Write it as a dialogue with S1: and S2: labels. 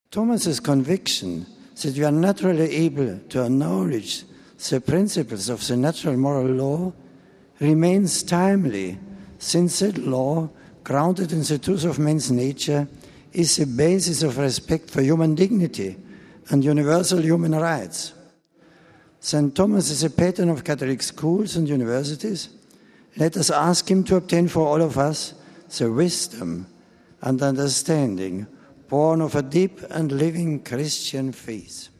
S1: Thomas's conviction that we are naturally able to acknowledge the principles of the natural moral law remains timely, since that law, grounded in the truth of man's nature, is the basis of respect for human dignity and universal human rights. St. Thomas is a patron of Catholic schools and universities. Let us ask him to obtain for all of us the wisdom and understanding born of a deep and living Christian faith.